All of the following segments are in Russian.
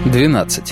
12.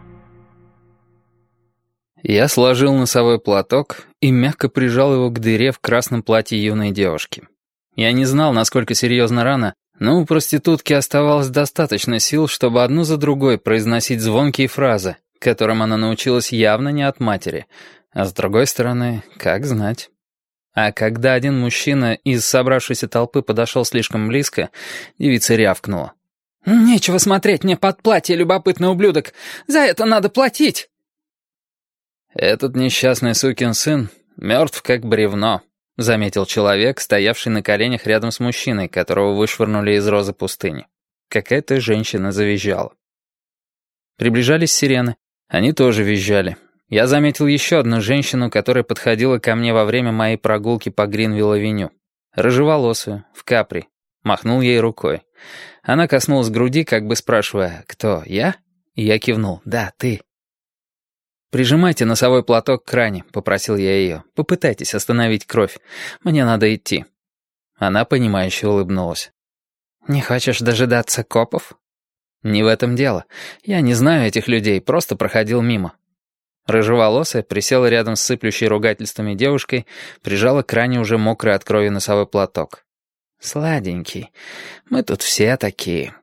Я сложил носовой платок и мягко прижал его к дыре в красном платье юной девушки. Я не знал, насколько серьезна рана, но у проститутки оставалось достаточно сил, чтобы одну за другой произносить звонкие фразы, которым она научилась явно не от матери, а с другой стороны, как знать. А когда один мужчина из собравшейся толпы подошел слишком близко, девица рявкнула. «Нечего смотреть мне под платье, любопытный ублюдок! За это надо платить!» «Этот несчастный сукин сын мертв как бревно», — заметил человек, стоявший на коленях рядом с мужчиной, которого вышвырнули из розы пустыни. Какая-то женщина завизжала. Приближались сирены. Они тоже визжали. Я заметил еще одну женщину, которая подходила ко мне во время моей прогулки по Гринвилл-авеню. Рыжеволосую, в капри. Махнул ей рукой. Она коснулась груди, как бы спрашивая, «Кто, я?» И я кивнул, «Да, ты». «Прижимайте носовой платок к ране», — попросил я ее. «Попытайтесь остановить кровь. Мне надо идти». Она, понимающе улыбнулась. «Не хочешь дожидаться копов?» «Не в этом дело. Я не знаю этих людей, просто проходил мимо». Рыжеволосая присела рядом с сыплющей ругательствами девушкой, прижала к ране уже мокрый от крови носовой платок. «Сладенький, мы тут все такие».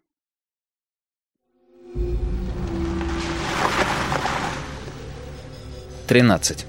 «13.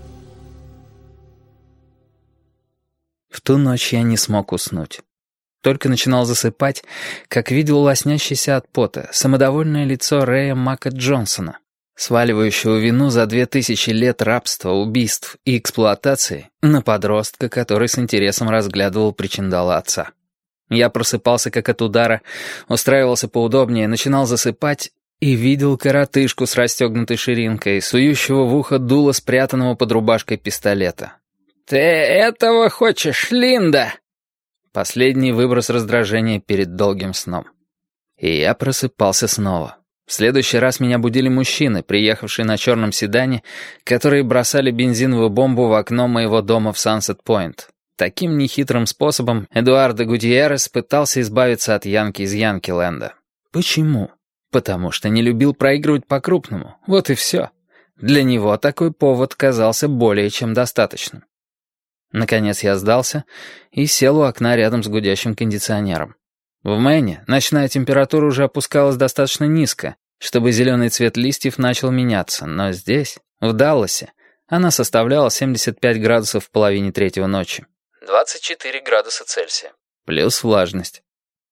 В ту ночь я не смог уснуть. Только начинал засыпать, как видел лоснящееся от пота самодовольное лицо Рэя Мака Джонсона, сваливающего вину за 2000 лет рабства, убийств и эксплуатации на подростка, который с интересом разглядывал причиндалы отца. Я просыпался как от удара, устраивался поудобнее, начинал засыпать и видел коротышку с расстегнутой ширинкой, сующего в ухо дуло спрятанного под рубашкой пистолета. «Ты этого хочешь, Линда?» Последний выброс раздражения перед долгим сном. И я просыпался снова. В следующий раз меня будили мужчины, приехавшие на черном седане, которые бросали бензиновую бомбу в окно моего дома в Сансет-Пойнт. Таким нехитрым способом Эдуардо Гутьеррес пытался избавиться от Янки из Янкиленда. Почему? Потому что не любил проигрывать по-крупному. Вот и все. Для него такой повод казался более чем достаточным. Наконец я сдался и сел у окна рядом с гудящим кондиционером. В Мэне ночная температура уже опускалась достаточно низко, чтобы зеленый цвет листьев начал меняться, но здесь, в Далласе, она составляла 75 градусов в половине третьего ночи. 24 градуса Цельсия. Плюс влажность.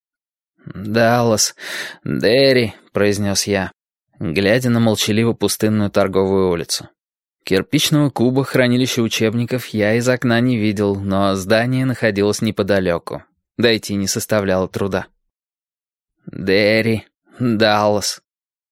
«Даллас, Дерри», — произнес я, глядя на молчаливо пустынную торговую улицу. Кирпичного куба хранилища учебников я из окна не видел, но здание находилось неподалеку. Дойти не составляло труда. Дерри, Даллас.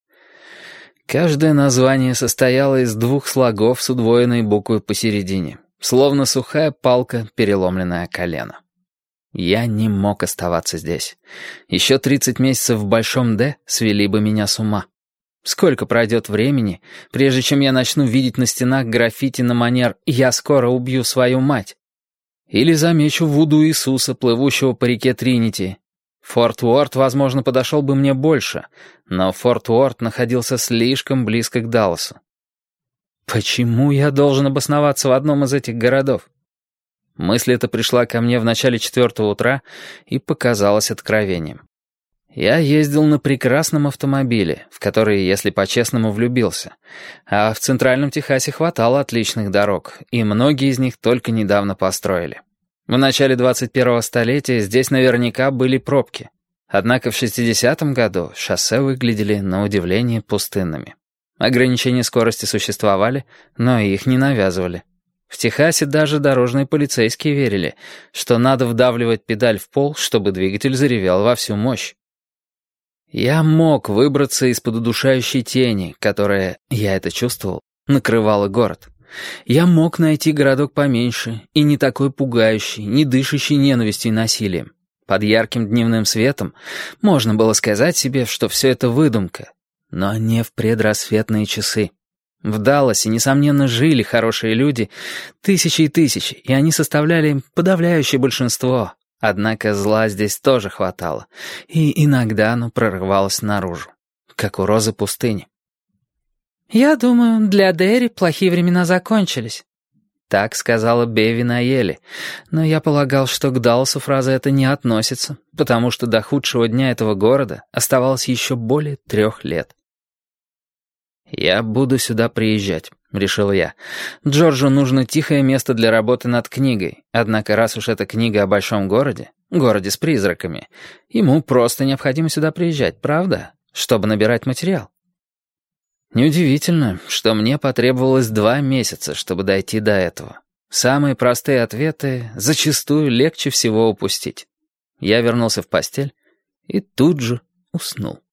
Каждое название состояло из 2 слогов с удвоенной буквой посередине, словно сухая палка, переломленная о колено. Я не мог оставаться здесь. Еще 30 месяцев в Большом Д свели бы меня с ума. Сколько пройдет времени, прежде чем я начну видеть на стенах граффити на манер «Я скоро убью свою мать»? Или замечу Вуду Иисуса, плывущего по реке Тринити. Форт Уорд, возможно, подошел бы мне больше, но Форт Уорд находился слишком близко к Далласу. Почему я должен обосноваться в одном из этих городов? Мысль эта пришла ко мне в начале 4 утра и показалась откровением. Я ездил на прекрасном автомобиле, в который, если по-честному, влюбился. А в Центральном Техасе хватало отличных дорог, и многие из них только недавно построили. В начале 21-го столетия здесь наверняка были пробки. Однако в 60-м году шоссе выглядели, на удивление, пустынными. Ограничения скорости существовали, но их не навязывали. В Техасе даже дорожные полицейские верили, что надо вдавливать педаль в пол, чтобы двигатель заревел во всю мощь. Я мог выбраться из-под удушающей тени, которая, я это чувствовал, накрывала город. Я мог найти городок поменьше и не такой пугающий, не дышащий ненавистью и насилием. Под ярким дневным светом можно было сказать себе, что все это выдумка, но не в предрассветные часы. В Далласе, несомненно, жили хорошие люди, тысячи и тысячи, и они составляли подавляющее большинство. Однако зла здесь тоже хватало, и иногда оно прорывалось наружу. как у розы пустыни. «Я думаю, для Дерри плохие времена закончились». Так сказала Беви Наели, но я полагал, что к Далласу фраза эта не относится, потому что до худшего дня этого города оставалось еще более 3 лет. «Я буду сюда приезжать», — решил я. «Джорджу нужно тихое место для работы над книгой, однако раз уж эта книга о большом городе, городе с призраками, ему просто необходимо сюда приезжать, правда, чтобы набирать материал». Неудивительно, что мне потребовалось 2 месяца, чтобы дойти до этого. Самые простые ответы зачастую легче всего упустить. Я вернулся в постель и тут же уснул.